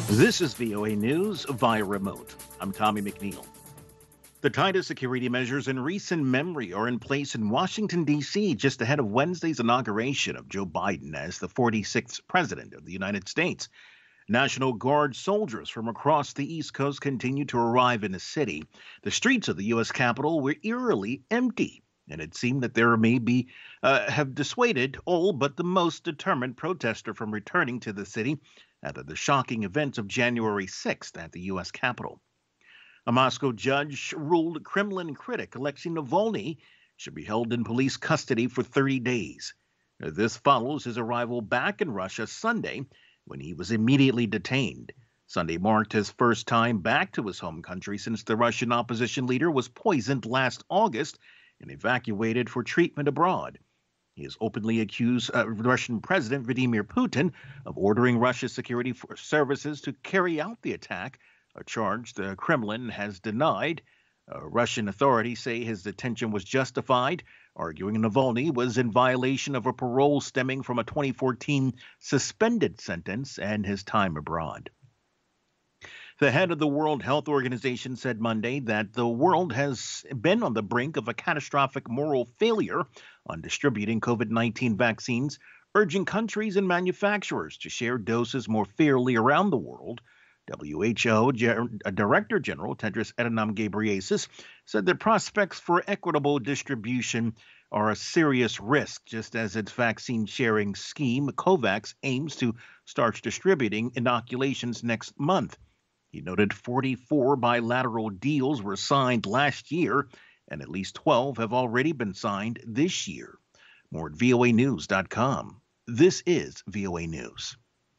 This is VOA News via remote. I'm Tommy McNeil. The tightest security measures in recent memory are in place in Washington, D.C., just ahead of Wednesday's inauguration of Joe Biden as the 46th president of the United States. National Guard soldiers from across the East Coast continue to arrive in the city. The streets of the U.S. Capitol were eerily empty, and it seemed that there may be have dissuaded all but the most determined protester from returning to the city after the shocking events of January 6th at the U.S. Capitol. A Moscow judge ruled Kremlin critic Alexei Navalny should be held in police custody for 30 days. This follows his arrival back in Russia Sunday, when he was immediately detained. Sunday marked his first time back to his home country since the Russian opposition leader was poisoned last August and evacuated for treatment abroad. He has openly accused Russian President Vladimir Putin of ordering Russia's security services to carry out the attack, a charge the Kremlin has denied. Russian authorities say his detention was justified, arguing Navalny was in violation of a parole stemming from a 2014 suspended sentence and his time abroad. The head of the World Health Organization said Monday that the world has been on the brink of a catastrophic moral failure on distributing COVID-19 vaccines, urging countries and manufacturers to share doses more fairly around the world. WHO Director General Tedros Adhanom Ghebreyesus said the prospects for equitable distribution are a serious risk, just as its vaccine sharing scheme, COVAX, aims to start distributing inoculations next month. He noted 44 bilateral deals were signed last year, and at least 12 have already been signed this year. More at voanews.com. This is VOA News.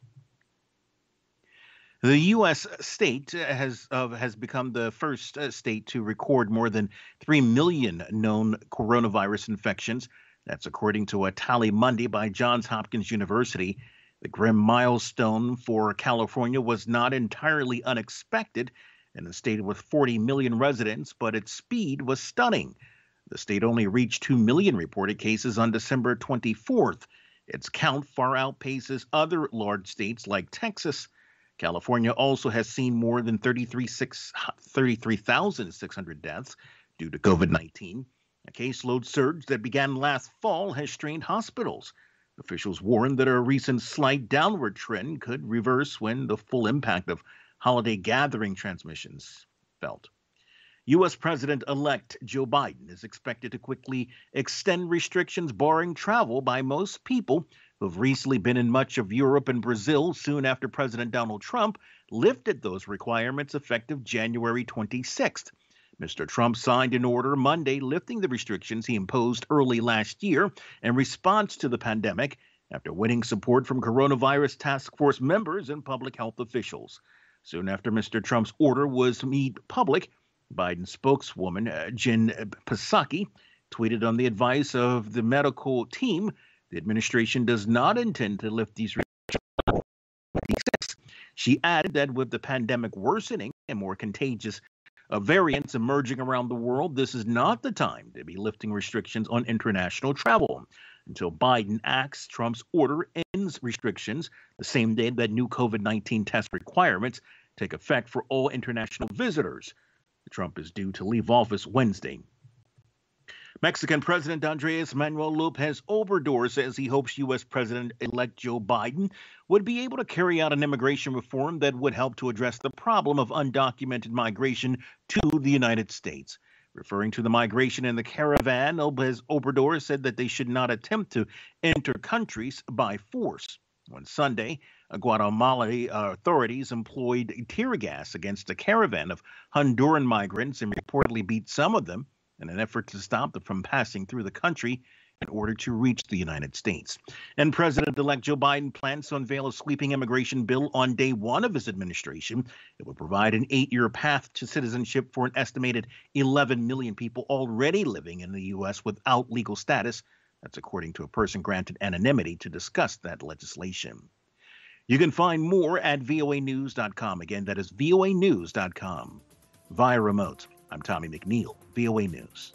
The U.S. state has become the first state to record more than 3 million known coronavirus infections. That's according to a tally Monday by Johns Hopkins University. The grim milestone for California was not entirely unexpected in a state with 40 million residents, but its speed was stunning. The state only reached 2 million reported cases on December 24th. Its count far outpaces other large states like Texas. California also has seen more than 33,600 deaths due to COVID-19. A caseload surge that began last fall has strained hospitals. Officials warned that a recent slight downward trend could reverse when the full impact of holiday gathering transmissions felt. U.S. President-elect Joe Biden is expected to quickly extend restrictions barring travel by most people who have recently been in much of Europe and Brazil soon after President Donald Trump lifted those requirements effective January 26th. Mr. Trump signed an order Monday lifting the restrictions he imposed early last year in response to the pandemic after winning support from coronavirus task force members and public health officials. Soon after Mr. Trump's order was made public, Biden spokeswoman Jen Psaki tweeted on the advice of the medical team, the administration does not intend to lift these restrictions. She added that with the pandemic worsening and more contagious variants emerging around the world, this is not the time to be lifting restrictions on international travel. Until Biden acts, Trump's order ends restrictions the same day that new COVID-19 test requirements take effect for all international visitors. Trump is due to leave office Wednesday. Mexican President Andres Manuel Lopez Obrador says he hopes U.S. President-elect Joe Biden would be able to carry out an immigration reform that would help to address the problem of undocumented migration to the United States. Referring to the migration in the caravan, Lopez Obrador said that they should not attempt to enter countries by force. On Sunday, Guatemala authorities employed tear gas against a caravan of Honduran migrants and reportedly beat some of them in an effort to stop them from passing through the country in order to reach the United States. And President-elect Joe Biden plans to unveil a sweeping immigration bill on day one of his administration. It would provide an 8-year path to citizenship for an estimated 11 million people already living in the U.S. without legal status. That's according to a person granted anonymity to discuss that legislation. You can find more at voanews.com. Again, that is voanews.com. Via remote, I'm Tommy McNeil, VOA News.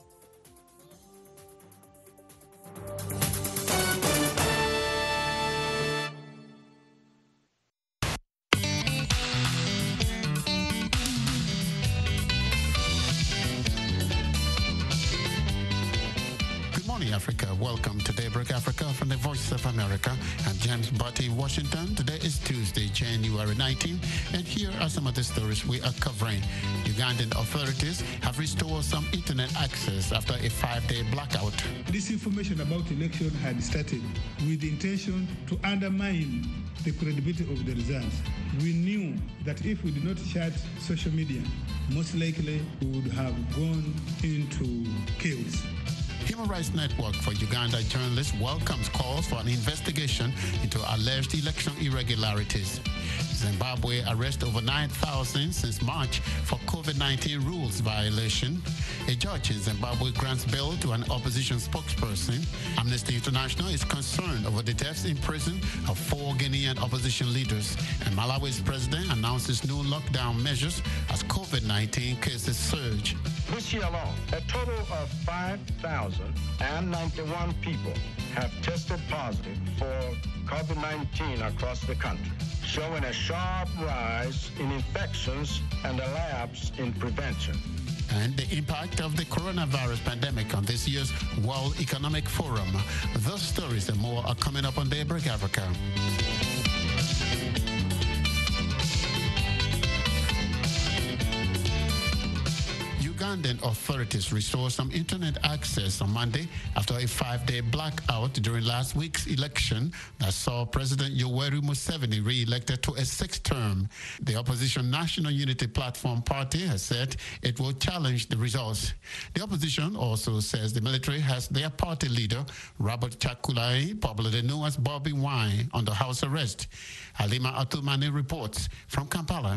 Africa. Welcome to Daybreak Africa from the Voice of America. I'm James Barty, Washington. Today is Tuesday, January 19, and here are some of the stories we are covering. Ugandan authorities have restored some internet access after a 5-day blackout. This information about election had started with the intention to undermine the credibility of the results. We knew that if we did not shut social media, most likely we would have gone into chaos. Human Rights Network for Uganda journalists welcomes calls for an investigation into alleged election irregularities. Zimbabwe arrests over 9,000 since March for COVID-19 rules violation. A judge in Zimbabwe grants bail to an opposition spokesperson. Amnesty International is concerned over the deaths in prison of 4 Guinean opposition leaders. And Malawi's president announces new lockdown measures as COVID-19 cases surge. This year alone, a total of 5,091 people have tested positive for COVID-19 across the country, showing a sharp rise in infections and a lapse in prevention. And the impact of the coronavirus pandemic on this year's World Economic Forum. Those stories and more are coming up on Daybreak Africa. Ugandan authorities restored some internet access on Monday after a 5-day blackout during last week's election that saw President Yoweri Museveni re-elected to a 6th term. The opposition National Unity Platform Party has said it will challenge the results. The opposition also says the military has their party leader, Robert Chakulai, popularly known as Bobby Wine, under house arrest. Halima Atumani reports from Kampala.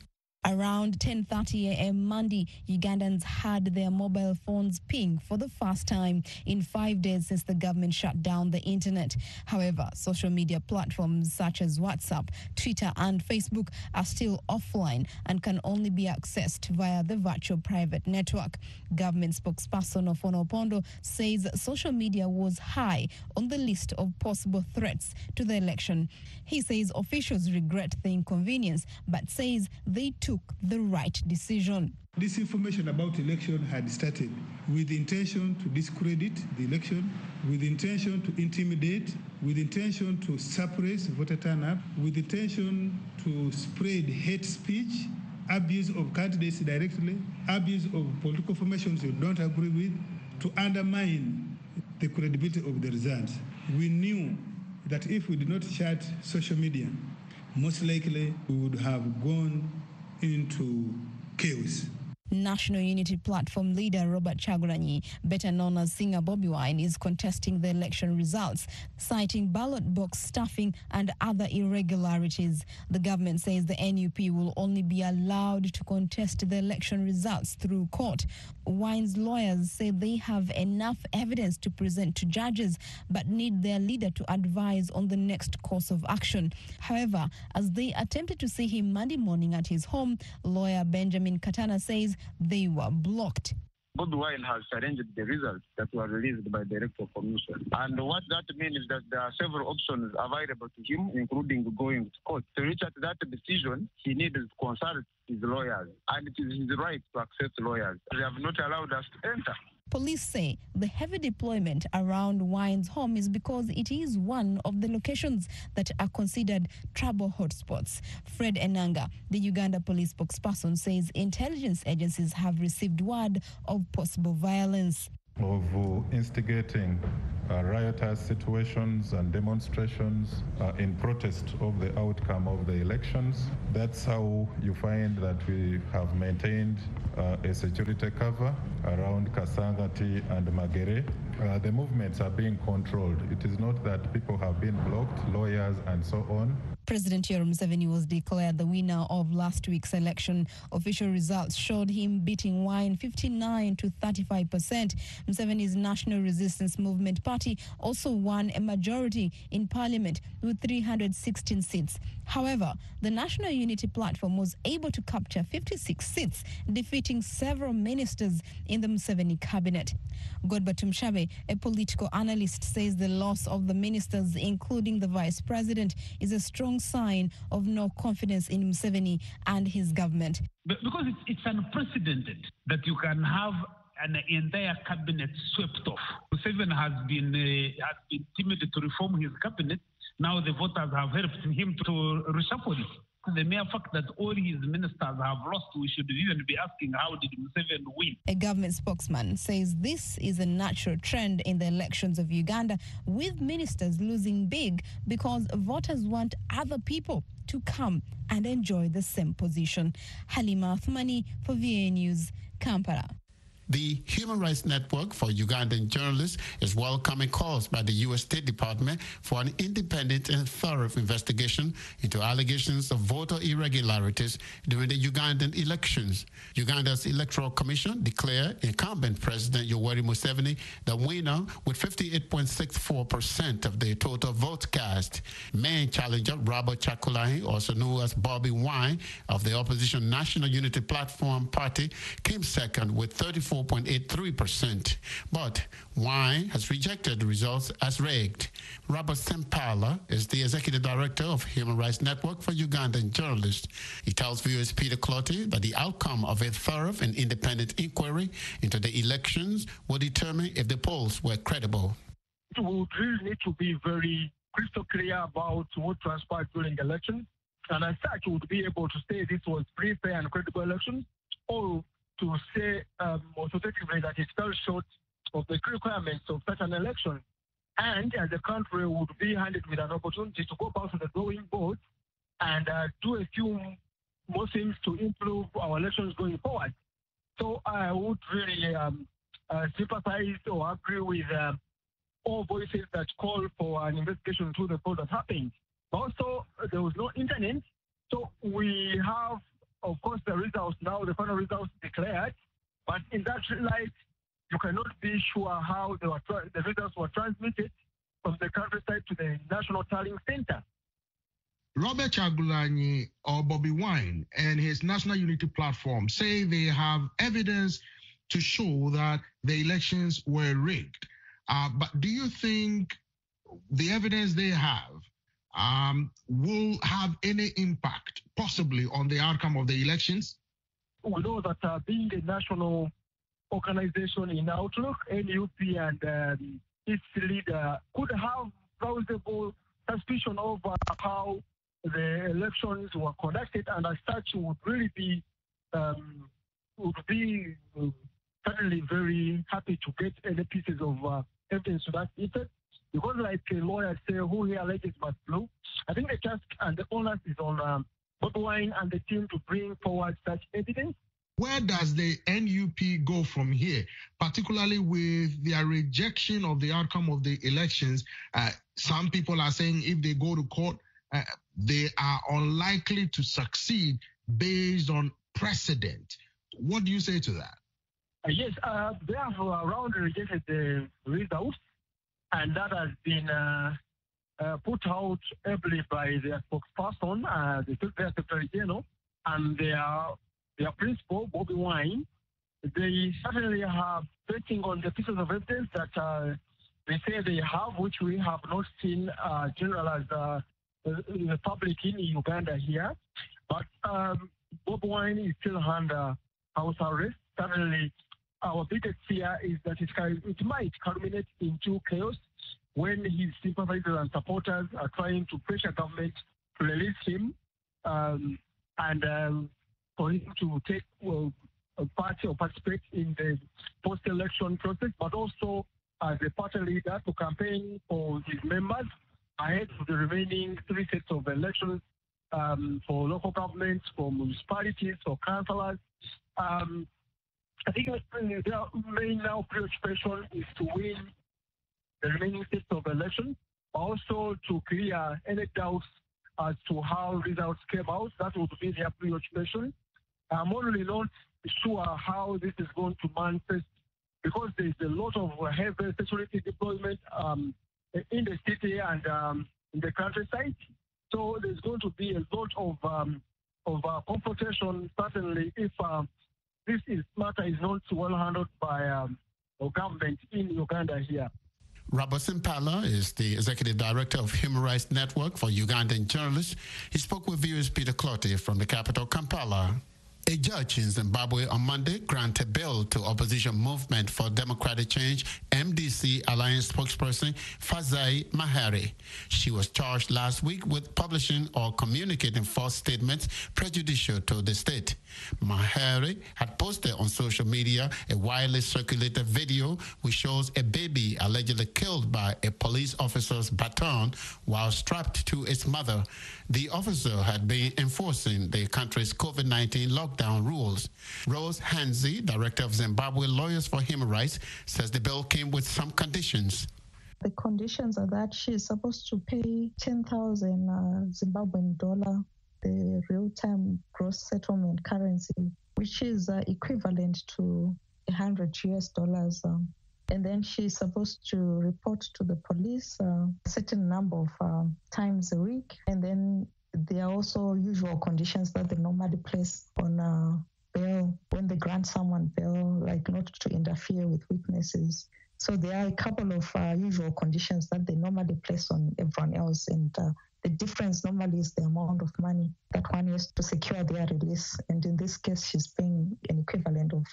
Around 10:30 a.m. Monday, Ugandans had their mobile phones ping for the first time in 5 days since the government shut down the internet. However, social media platforms such as WhatsApp, Twitter and Facebook are still offline and can only be accessed via the virtual private network. Government spokesperson Ofono Opondo says social media was high on the list of possible threats to the election. He says officials regret the inconvenience but says they took the right decision. This information about election had started with the intention to discredit the election, with the intention to intimidate, with the intention to suppress voter turnout, with the intention to spread hate speech, abuse of candidates directly, abuse of political formations you don't agree with, to undermine the credibility of the results. We knew that if we did not shut social media, most likely we would have gone into chaos. National Unity Platform leader Robert Chagulanyi, better known as singer Bobby Wine, is contesting the election results, citing ballot box stuffing and other irregularities. The government says the NUP will only be allowed to contest the election results through court. Wine's lawyers say they have enough evidence to present to judges but need their leader to advise on the next course of action. However, as they attempted to see him Monday morning at his home, lawyer Benjamin Katana says they were blocked. Bobby Wine has challenged the results that were released by the Electoral Commission. And what that means is that there are several options available to him, including going to court. To reach at that decision, he needs to consult his lawyers. And it is his right to access lawyers. They have not allowed us to enter. Police say the heavy deployment around Wine's home is because it is one of the locations that are considered trouble hotspots. Fred Enanga, the Uganda police spokesperson, says intelligence agencies have received word of possible violence. Of instigating riotous situations and demonstrations in protest of the outcome of the elections. That's how you find that we have maintained a security cover around Kasangati and Magere. The movements are being controlled. It is not that people have been blocked, lawyers and so on. President Yoweri Museveni was declared the winner of last week's election. Official results showed him beating Wine 59% to 35%. Museveni's National Resistance Movement Party also won a majority in parliament with 316 seats. However, the National Unity Platform was able to capture 56 seats, defeating several ministers in the Museveni cabinet. Godba Tumshabe, a political analyst, says the loss of the ministers, including the vice president, is a strong sign of no confidence in Museveni and his government. Because it's unprecedented that you can have an entire cabinet swept off. Museveni has been timid to reform his cabinet. Now the voters have helped him to reshuffle it. The mere fact that all his ministers have lost, we should even be asking, how did Museveni win? A government spokesman says this is a natural trend in the elections of Uganda, with ministers losing big because voters want other people to come and enjoy the same position. Halima Athmani for VA News, Kampala. The Human Rights Network for Ugandan Journalists is welcoming calls by the U.S. State Department for an independent and thorough investigation into allegations of voter irregularities during the Ugandan elections. Uganda's Electoral Commission declared incumbent President Yoweri Museveni the winner with 58.64% of the total votes cast. Main challenger Robert Kyagulanyi, also known as Bobi Wine, of the opposition National Unity Platform Party, came second with 34.83%, but Wine has rejected the results as rigged. Robert Sempala is the executive director of Human Rights Network for Ugandan Journalists. He tells viewers Peter Clotty that the outcome of a thorough and independent inquiry into the elections will determine if the polls were credible. We would really need to be very crystal clear about what transpired during the election, and as such, we would be able to say this was free, fair, and credible election, or to say authoritatively that it fell short of the requirements of such an election. And the country would be handed with an opportunity to go back to the drawing board and do a few more things to improve our elections going forward. So I would really sympathize or agree with all voices that call for an investigation into the fraud that happened. Also, there was no internet, so we have, of course, the results now, the final results declared, but in that light, you cannot be sure how the results were transmitted from the countryside to the National Tallying Center. Robert Kyagulanyi or Bobi Wine and his National Unity Platform say they have evidence to show that the elections were rigged. But do you think the evidence they have will have any impact possibly on the outcome of the elections? We know that being a national organization in outlook, NUP and its leader could have plausible suspicion over how the elections were conducted, and as such would really be certainly very happy to get any pieces of evidence to that effect. Because like lawyers say, who here alleges must prove. I think the task and the onus is on Bobi Wine and the team to bring forward such evidence. Where does the NUP go from here, particularly with their rejection of the outcome of the elections? Some people are saying if they go to court, they are unlikely to succeed based on precedent. What do you say to that? Yes, they have roundly rejected the results, and that has been put out ably by their spokesperson, the Secretary General, and their principal, Bobi Wine. They certainly have betting on the pieces of evidence that they say they have, which we have not seen general as the public in Uganda here. But Bobi Wine is still under house arrest. Certainly, our biggest fear is that it might culminate into chaos when his sympathizers and supporters are trying to pressure government to release him and for him to take part or participate in the post-election process, but also as a party leader to campaign for his members ahead of the remaining 3 sets of elections for local governments, for municipalities, for councillors. I think their main now preoccupation is to win the remaining sets of elections, but also to clear any doubts as to how results came out. That would be their preoccupation. I'm only not sure how this is going to manifest because there's a lot of heavy security deployment in the city and in the countryside. So there's going to be a lot of confrontation, certainly, if this matter is not well handled by government in Uganda here. Robert Sempala is the executive director of Human Rights Network for Ugandan Journalists. He spoke with viewers Peter Clotty from the capital, Kampala. A judge in Zimbabwe on Monday granted bail to opposition movement for democratic change MDC alliance spokesperson Fazai Mahere. She was charged last week with publishing or communicating false statements prejudicial to the state. Mahere had posted on social media a widely circulated video which shows a baby allegedly killed by a police officer's baton while strapped to its mother. The officer had been enforcing the country's COVID-19 lockdown rules. Rose Hanzi, director of Zimbabwe Lawyers for Human Rights, says the bill came with some conditions. The conditions are that she is supposed to pay 10,000 Zimbabwean dollar, the real-time gross settlement currency, which is equivalent to $100. And then she's supposed to report to the police a certain number of times a week. And then there are also usual conditions that they normally place on bail when they grant someone bail, like not to interfere with witnesses. So there are a couple of usual conditions that they normally place on everyone else. And the difference normally is the amount of money that one has to secure their release. And in this case, she's paying an equivalent of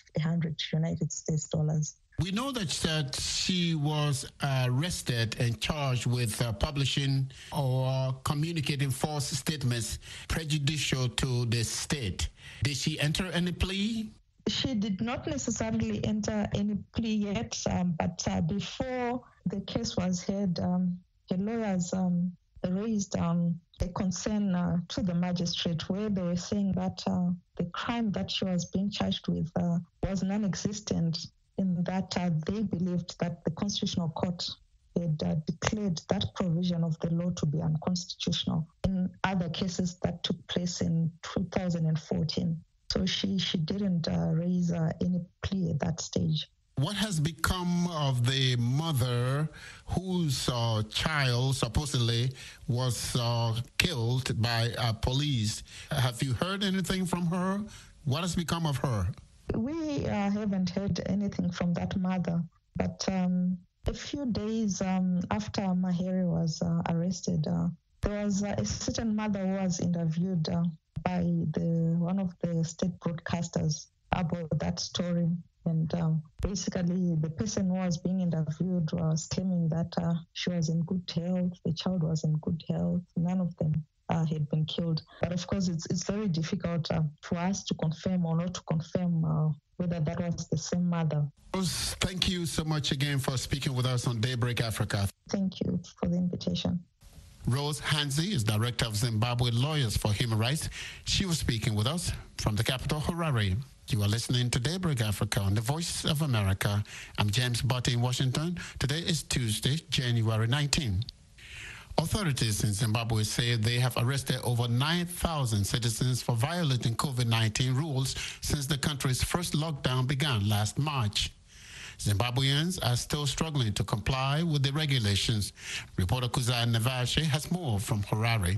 $100. We know that she was arrested and charged with publishing or communicating false statements prejudicial to the state. Did she enter any plea? She did not necessarily enter any plea yet, but before the case was heard, her lawyers raised a concern to the magistrate where they were saying that the crime that she was being charged with was non-existent, in that they believed that the Constitutional Court had declared that provision of the law to be unconstitutional in other cases that took place in 2014. So she didn't raise any plea at that stage. What has become of the mother whose child supposedly was killed by police? Have you heard anything from her? What has become of her? We haven't heard anything from that mother, but a few days after Mahere was arrested, there was a certain mother who was interviewed by one of the state broadcasters about that story. And basically, the person who was being interviewed was claiming that she was in good health, the child was in good health, none of them had been killed. But of course, it's very difficult for us to confirm or not to confirm whether that was the same mother. Rose, thank you so much again for speaking with us on Daybreak Africa. Thank you for the invitation. Rose Hanzi is director of Zimbabwe Lawyers for Human Rights. She was speaking with us from the capital, Harare. You are listening to Daybreak Africa on the Voice of America. I'm James Botte in Washington. Today is Tuesday, January 19. Authorities in Zimbabwe say they have arrested over 9,000 citizens for violating COVID-19 rules since the country's first lockdown began last March. Zimbabweans are still struggling to comply with the regulations. Reporter Kuzai Navashe has more from Harare.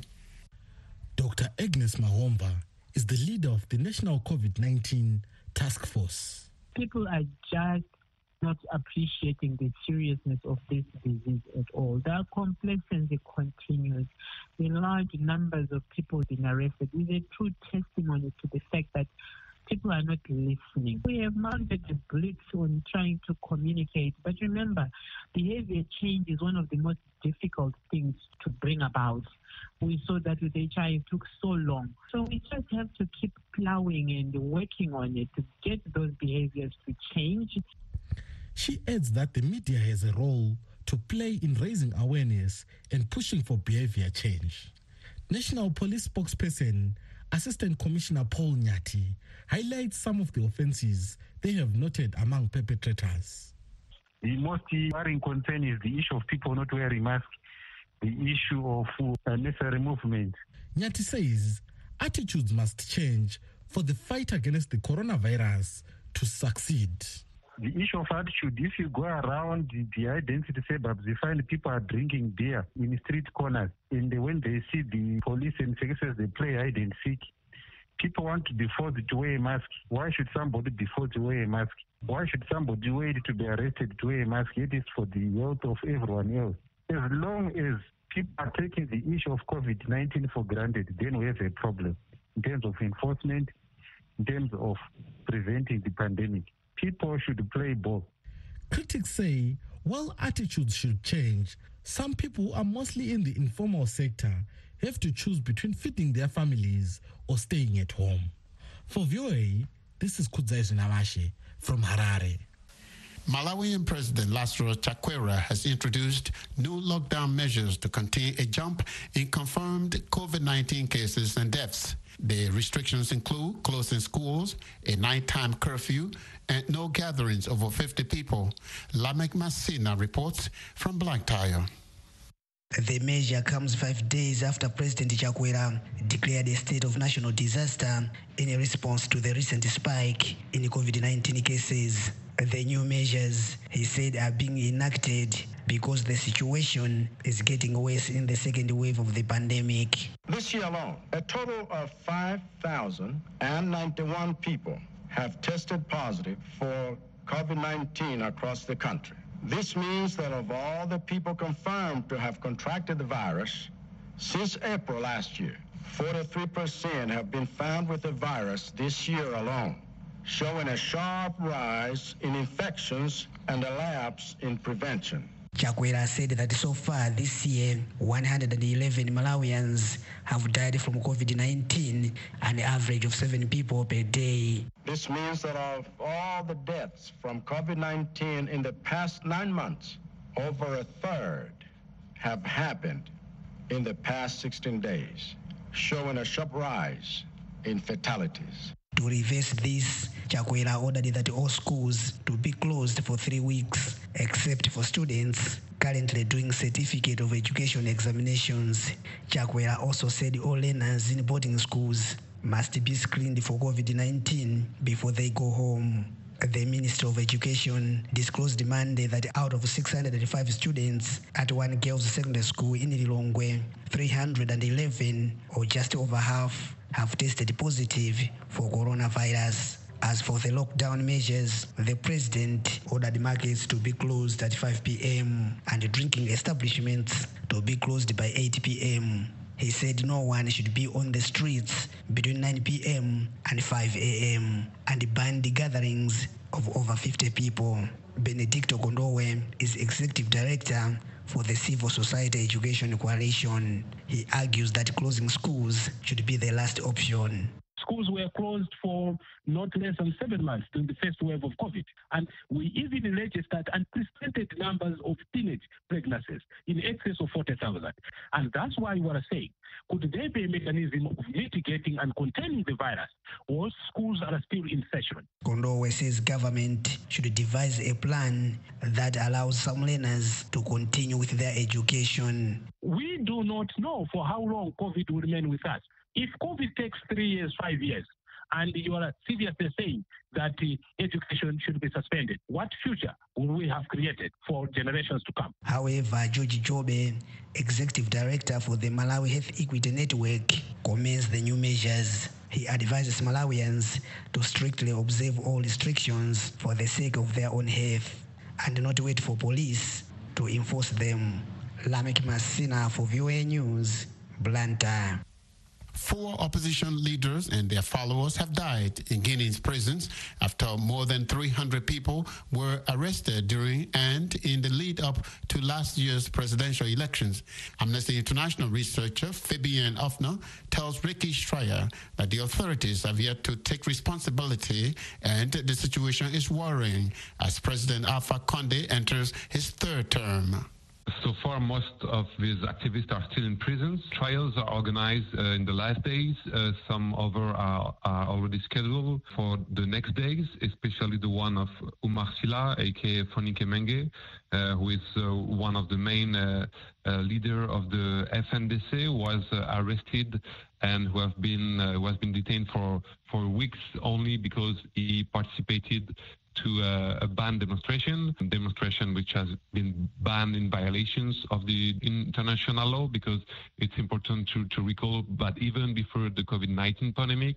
Dr. Agnes Mahomba is the leader of the National COVID-19 Task Force. People are just not appreciating the seriousness of this disease at all. The complacency continues. The large numbers of people being arrested is a true testimony to the fact that people are not listening. We have mounted a blitz on trying to communicate, but remember, behavior change is one of the most difficult things to bring about. We saw that with HIV, it took so long. So we just have to keep plowing and working on it to get those behaviors to change. She adds that the media has a role to play in raising awareness and pushing for behavior change. National Police spokesperson, Assistant Commissioner Paul Nyati, highlights some of the offenses they have noted among perpetrators. The most worrying concern is the issue of people not wearing masks, the issue of unnecessary movement. Nyati says attitudes must change for the fight against the coronavirus to succeed. The issue of attitude, if you go around the identity suburbs, you find people are drinking beer in street corners. And when they see the police and services, they play hide and seek. People want to be forced to wear a mask. Why should somebody be forced to wear a mask? Why should somebody wait to be arrested to wear a mask? It is for the health of everyone else. As long as people are taking the issue of COVID-19 for granted, then we have a problem in terms of enforcement, in terms of preventing the pandemic. People should play ball. Critics say while attitudes should change, some people who are mostly in the informal sector have to choose between feeding their families or staying at home. For VOA, this is Kudzai Zunawashe from Harare. Malawian President Lazarus Chakwera has introduced new lockdown measures to contain a jump in confirmed COVID-19 cases and deaths. The restrictions include closing schools, a nighttime curfew, and no gatherings over 50 people. Lamek Masina reports from Blantyre. The measure comes 5 days after President Chakwera declared a state of national disaster in response to the recent spike in COVID-19 cases. The new measures, he said, are being enacted because the situation is getting worse in the second wave of the pandemic. This year alone, a total of 5,091 people have tested positive for COVID-19 across the country. This means that of all the people confirmed to have contracted the virus, since April last year, 43% have been found with the virus this year alone, showing a sharp rise in infections and a lapse in prevention. Chakwera said that so far this year, 111 Malawians have died from COVID-19, an average of 7 people per day. This means that of all the deaths from COVID-19 in the past 9 months, over a third have happened in the past 16 days, showing a sharp rise in fatalities. To reverse this, Chakwera ordered that all schools to be closed for 3 weeks, except for students currently doing certificate of education examinations. Chakwera also said all learners in boarding schools must be screened for COVID-19 before they go home. The Minister of Education disclosed Monday that out of 605 students at one girls' secondary school in Lilongwe, 311, or just over half, have tested positive for coronavirus. As for the lockdown measures, the president ordered markets to be closed at 5 p.m. and drinking establishments to be closed by 8 p.m. He said no one should be on the streets between 9 p.m. and 5 a.m. and banned gatherings of over 50 people. Benedicto Gondowe is Executive Director for the Civil Society Education Coalition. He argues that closing schools should be the last option. Schools were closed for not less than 7 months during the first wave of COVID. And we even registered unprecedented numbers of teenage pregnancies in excess of 40,000. And that's why we are saying, could there be a mechanism of mitigating and containing the virus while schools are still in session? Gondowe says government should devise a plan that allows some learners to continue with their education. We do not know for how long COVID will remain with us. If COVID takes 3 years, 5 years, and you are seriously saying that education should be suspended, what future will we have created for generations to come? However, George Jobe, Executive Director for the Malawi Health Equity Network, commends the new measures. He advises Malawians to strictly observe all restrictions for the sake of their own health and not wait for police to enforce them. Lamek Masina for VOA News, Blantyre. 4 opposition leaders and their followers have died in Guinea's prisons after more than 300 people were arrested during and in the lead up to last year's presidential elections. Amnesty International researcher Fabienne Offner tells Ricky Schreier that the authorities have yet to take responsibility and the situation is worrying as President Alpha Condé enters his 3rd term. So far, most of these activists are still in prisons. Trials are organized in the last days. Some other are already scheduled for the next days, especially the one of Umar Sila, aka Fonike Menge, who is one of the main leader of the FNDC, was arrested and who has been detained for weeks only because he participated to a banned demonstration which has been banned in violations of the international law, because it's important to recall that even before the COVID-19 pandemic,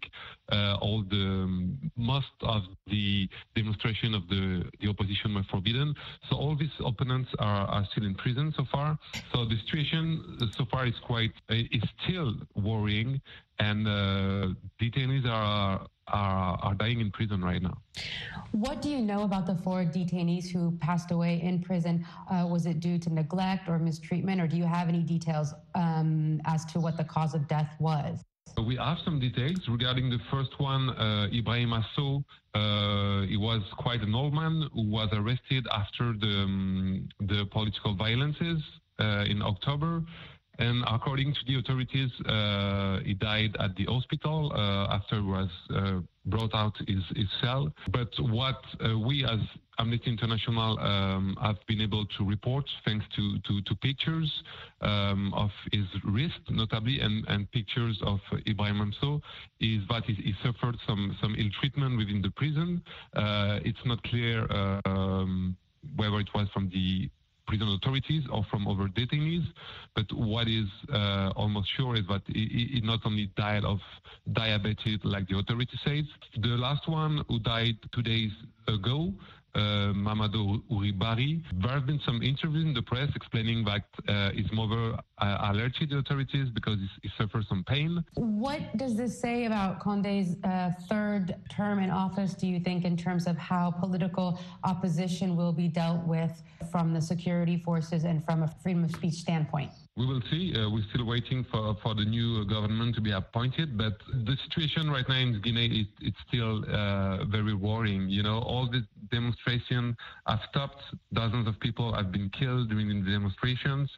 most of the demonstration of the opposition were forbidden. So all these opponents are still in prison so far. So the situation so far is still worrying. and detainees are dying in prison right now. What do you know about the 4 detainees who passed away in prison? Was it due to neglect or mistreatment, or do you have any details as to what the cause of death was? We have some details regarding the first one, Ibrahim Asso. He was quite an old man who was arrested after the political violences in October. And according to the authorities, he died at the hospital after he was brought out his cell. But what we as Amnesty International have been able to report, thanks to pictures of his wrist, notably, and pictures of Ibrahim Asso, is that he suffered some ill treatment within the prison. It's not clear whether it was from the prison authorities or from other detainees, but what is almost sure is that he not only died of diabetes, like the authority says. The last one, who died 2 days ago, Mamadou Ouribari, there have been some interviews in the press explaining that his mother alerted the authorities because he suffered some pain. What does this say about Condé's third term in office, do you think, in terms of how political opposition will be dealt with from the security forces and from a freedom of speech standpoint? We will see. We're still waiting for the new government to be appointed, but the situation right now in Guinea, it's still very worrying. You know, all the demonstrations have stopped. Dozens of people have been killed during the demonstrations.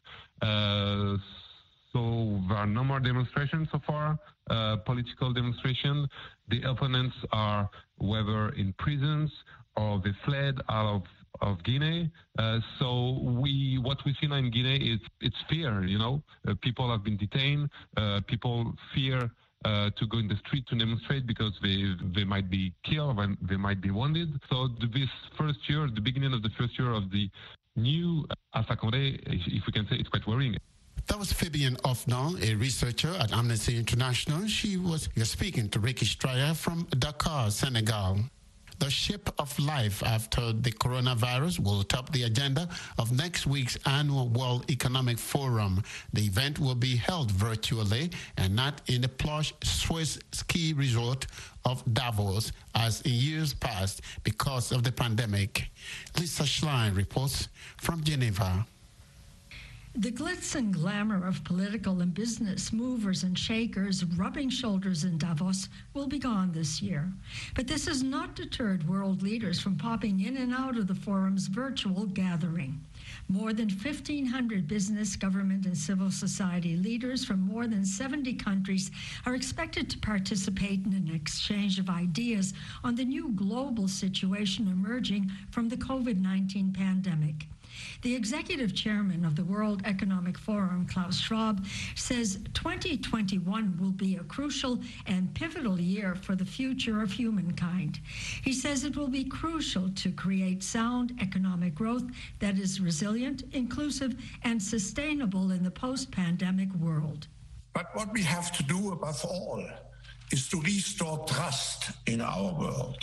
So there are no more demonstrations so far, political demonstrations. The opponents are whether in prisons or they fled out of Guinea. So what we see now in Guinea is it's fear, you know. People have been detained. People fear to go in the street to demonstrate because they might be killed, they might be wounded. So this first year, the beginning of the first year of the new Alpha Condé, if we can say, it's quite worrying. That was Fabienne Offnall, a researcher at Amnesty International. You're speaking to Ricky Stryer from Dakar, Senegal. The shape of life after the coronavirus will top the agenda of next week's annual World Economic Forum. The event will be held virtually and not in the plush Swiss ski resort of Davos as in years past because of the pandemic. Lisa Schlein reports from Geneva. The glitz and glamour of political and business movers and shakers rubbing shoulders in Davos will be gone this year. But this has not deterred world leaders from popping in and out of the forum's virtual gathering. More than 1,500 business, government, and civil society leaders from more than 70 countries are expected to participate in an exchange of ideas on the new global situation emerging from the COVID-19 pandemic. The executive chairman of the World Economic Forum, Klaus Schwab, says 2021 will be a crucial and pivotal year for the future of humankind. He says it will be crucial to create sound economic growth that is resilient, inclusive, and sustainable in the post-pandemic world. But what we have to do above all is to restore trust in our world.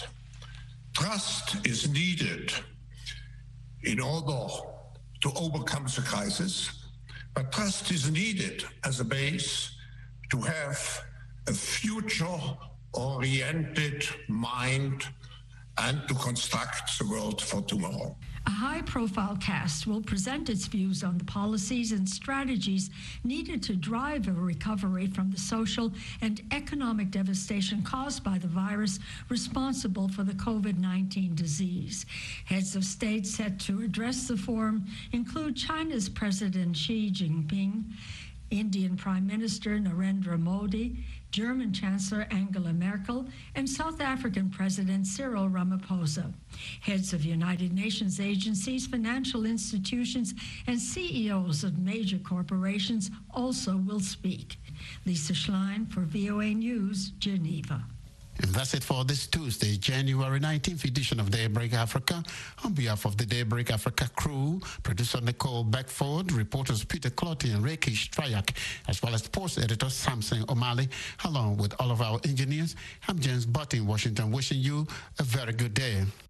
Trust is needed in order to overcome the crisis, but trust is needed as a base to have a future-oriented mind and to construct the world for tomorrow. A high-profile cast will present its views on the policies and strategies needed to drive a recovery from the social and economic devastation caused by the virus responsible for the COVID-19 disease. Heads of state set to address the forum include China's President Xi Jinping, Indian Prime Minister Narendra Modi, German Chancellor Angela Merkel, and South African President Cyril Ramaphosa. Heads of United Nations agencies, financial institutions, and CEOs of major corporations also will speak. Lisa Schlein for VOA News, Geneva. And that's it for this Tuesday, January 19th edition of Daybreak Africa. On behalf of the Daybreak Africa crew, producer Nicole Beckford, reporters Peter Clotty and Ricky Stryak, as well as sports editor Samson O'Malley, along with all of our engineers, I'm James Butt in Washington, wishing you a very good day.